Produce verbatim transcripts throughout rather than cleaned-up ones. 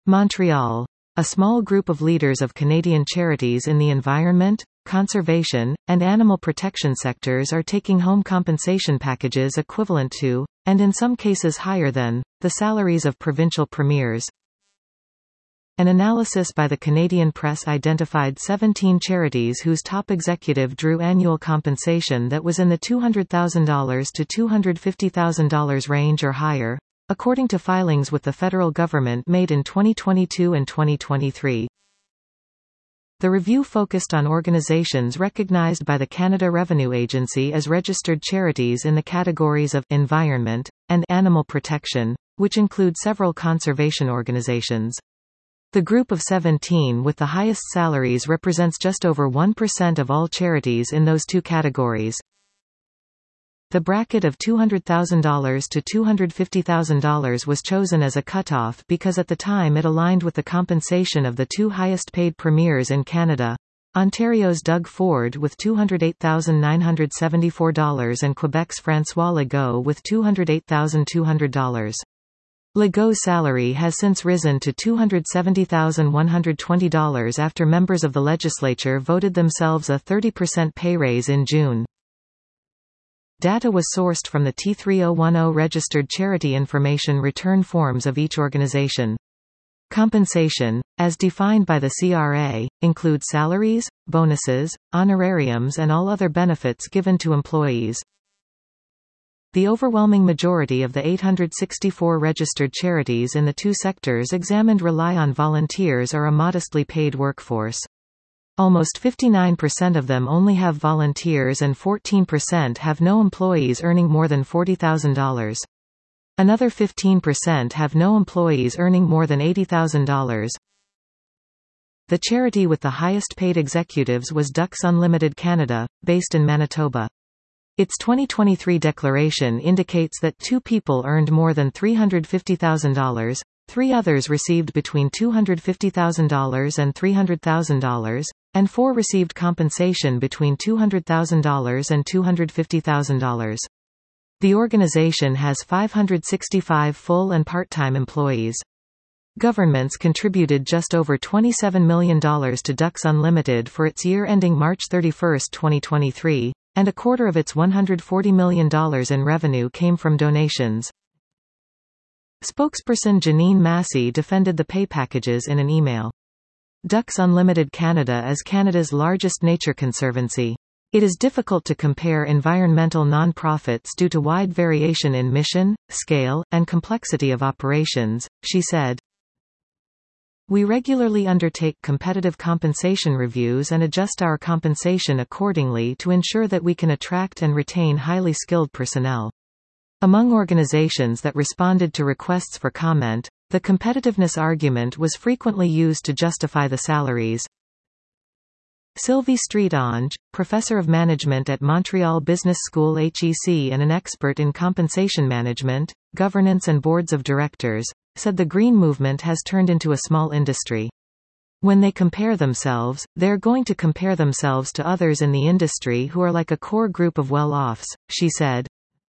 Montreal. A small group of leaders of Canadian charities in the environment, conservation, and animal protection sectors are taking home compensation packages equivalent to, and in some cases higher than, the salaries of provincial premiers. An analysis by the Canadian Press identified seventeen charities whose top executive drew annual compensation that was in the two hundred thousand dollars to two hundred fifty thousand dollars range or higher, according to filings with the federal government made in twenty twenty-two and twenty twenty-three. The review focused on organizations recognized by the Canada Revenue Agency as registered charities in the categories of environment and animal protection, which include several conservation organizations. The group of seventeen with the highest salaries represents just over one percent of all charities in those two categories. The bracket of two hundred thousand dollars to two hundred fifty thousand dollars was chosen as a cutoff because at the time it aligned with the compensation of the two highest-paid premiers in Canada, Ontario's Doug Ford with two hundred eight thousand nine hundred seventy-four dollars and Quebec's François Legault with two hundred eight thousand two hundred dollars. Legault's salary has since risen to two hundred seventy thousand one hundred twenty dollars after members of the legislature voted themselves a thirty percent pay raise in June. Data was sourced from the T three thousand ten registered charity information return forms of each organization. Compensation, as defined by the C R A, includes salaries, bonuses, honorariums and all other benefits given to employees. The overwhelming majority of the eight hundred sixty-four registered charities in the two sectors examined rely on volunteers or a modestly paid workforce. Almost fifty-nine percent of them only have volunteers and fourteen percent have no employees earning more than forty thousand dollars. Another fifteen percent have no employees earning more than eighty thousand dollars. The charity with the highest paid executives was Ducks Unlimited Canada, based in Manitoba. Its twenty twenty-three declaration indicates that two people earned more than three hundred fifty thousand dollars, three others received between two hundred fifty thousand dollars and three hundred thousand dollars, and four received compensation between two hundred thousand dollars and two hundred fifty thousand dollars. The organization has five hundred sixty-five full and part-time employees. Governments contributed just over twenty-seven million dollars to Ducks Unlimited for its year ending March thirty-first, twenty twenty-three, and a quarter of its one hundred forty million dollars in revenue came from donations. Spokesperson Janine Massey defended the pay packages in an email. Ducks Unlimited Canada is Canada's largest nature conservancy. It is difficult to compare environmental non-profits due to wide variation in mission, scale, and complexity of operations, she said. We regularly undertake competitive compensation reviews and adjust our compensation accordingly to ensure that we can attract and retain highly skilled personnel. Among organizations that responded to requests for comment, the competitiveness argument was frequently used to justify the salaries. Sylvie Street-Onge, professor of management at Montreal Business School H E C and an expert in compensation management, governance and boards of directors, said the Green movement has turned into a small industry. When they compare themselves, they're going to compare themselves to others in the industry who are like a core group of well-offs, she said.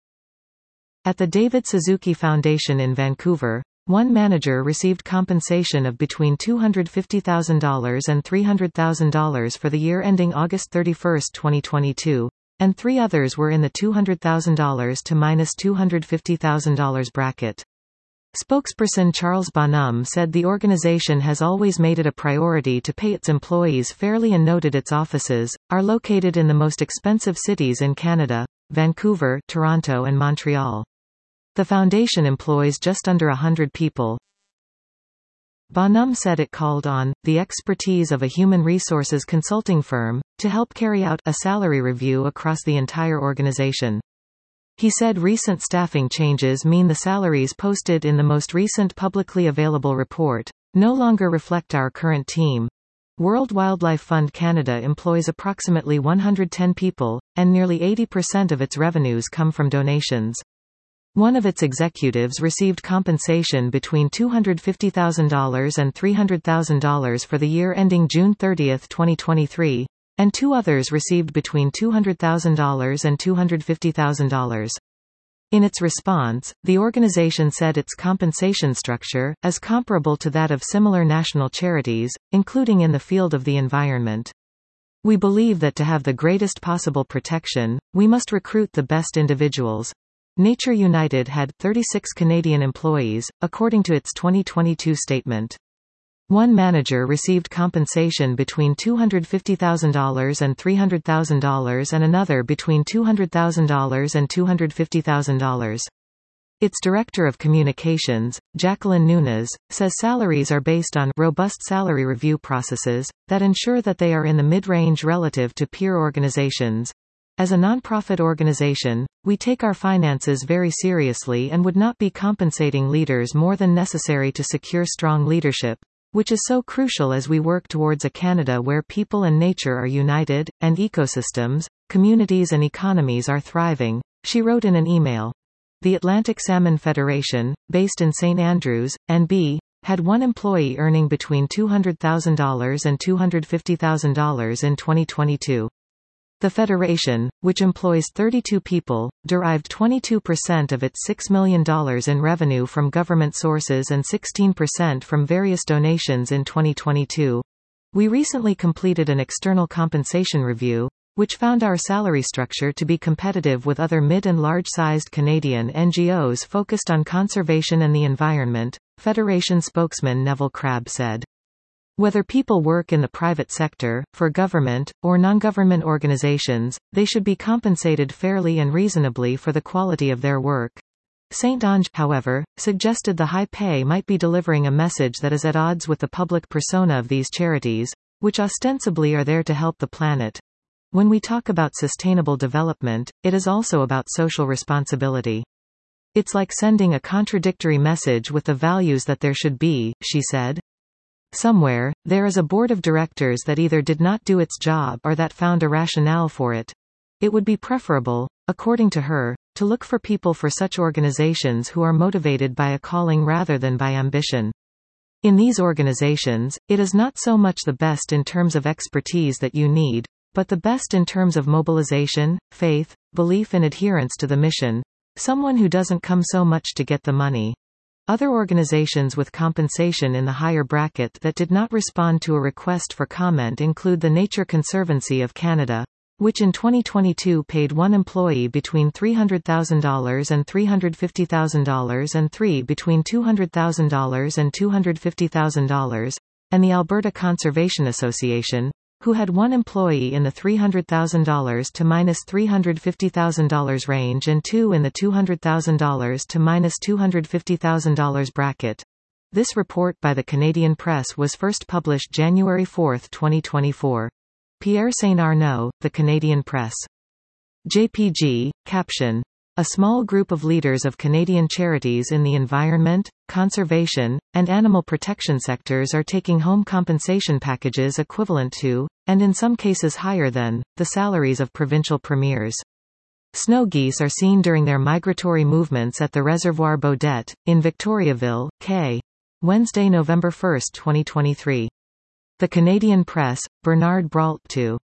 At the David Suzuki Foundation in Vancouver, one manager received compensation of between two hundred fifty thousand dollars and three hundred thousand dollars for the year ending August thirty-first, twenty twenty-two, and three others were in the two hundred thousand dollars to minus two hundred fifty thousand dollars bracket. Spokesperson Charles Bonhomme said the organization has always made it a priority to pay its employees fairly and noted its offices are located in the most expensive cities in Canada, Vancouver, Toronto and Montreal. The foundation employs just under a hundred people. Bonhomme said it called on the expertise of a human resources consulting firm to help carry out a salary review across the entire organization. He said recent staffing changes mean the salaries posted in the most recent publicly available report no longer reflect our current team. World Wildlife Fund Canada employs approximately one hundred ten people, and nearly eighty percent of its revenues come from donations. One of its executives received compensation between two hundred fifty thousand dollars and three hundred thousand dollars for the year ending June thirtieth, twenty twenty-three, and two others received between two hundred thousand dollars and two hundred fifty thousand dollars. In its response, the organization said its compensation structure is comparable to that of similar national charities, including in the field of the environment. We believe that to have the greatest possible protection, we must recruit the best individuals. Nature United had thirty-six Canadian employees, according to its twenty twenty-two statement. One manager received compensation between two hundred fifty thousand dollars and three hundred thousand dollars and another between two hundred thousand dollars and two hundred fifty thousand dollars. Its director of communications, Jacqueline Nunes, says salaries are based on robust salary review processes that ensure that they are in the mid-range relative to peer organizations. As a nonprofit organization, we take our finances very seriously and would not be compensating leaders more than necessary to secure strong leadership, which is so crucial as we work towards a Canada where people and nature are united, and ecosystems, communities and economies are thriving, she wrote in an email. The Atlantic Salmon Federation, based in Saint Andrews, N B, had one employee earning between two hundred thousand dollars and two hundred fifty thousand dollars in twenty twenty-two. The Federation, which employs thirty-two people, derived twenty-two percent of its six million dollars in revenue from government sources and sixteen percent from various donations in twenty twenty-two. We recently completed an external compensation review, which found our salary structure to be competitive with other mid- and large-sized Canadian N G Os focused on conservation and the environment, Federation spokesman Neville Crabb said. Whether people work in the private sector, for government, or non-government organizations, they should be compensated fairly and reasonably for the quality of their work. Saint Onge, however, suggested the high pay might be delivering a message that is at odds with the public persona of these charities, which ostensibly are there to help the planet. When we talk about sustainable development, it is also about social responsibility. It's like sending a contradictory message with the values that there should be, she said. Somewhere, there is a board of directors that either did not do its job or that found a rationale for it. It would be preferable, according to her, to look for people for such organizations who are motivated by a calling rather than by ambition. In these organizations, it is not so much the best in terms of expertise that you need, but the best in terms of mobilization, faith, belief and adherence to the mission. Someone who doesn't come so much to get the money. Other organizations with compensation in the higher bracket that did not respond to a request for comment include the Nature Conservancy of Canada, which in twenty twenty-two paid one employee between three hundred thousand dollars and three hundred fifty thousand dollars and three between two hundred thousand dollars and two hundred fifty thousand dollars, and the Alberta Conservation Association, who had one employee in the three hundred thousand dollars to minus three hundred fifty thousand dollars range and two in the two hundred thousand dollars to minus two hundred fifty thousand dollars bracket. This report by the Canadian Press was first published January fourth, twenty twenty-four. Pierre Saint Arnaud, The Canadian Press. J P G, caption. A small group of leaders of Canadian charities in the environment, conservation, and animal protection sectors are taking home compensation packages equivalent to, and in some cases higher than, the salaries of provincial premiers. Snow geese are seen during their migratory movements at the Reservoir Baudette, in Victoriaville, Quebec. Wednesday, November first, twenty twenty-three. The Canadian Press, Bernard Brault two.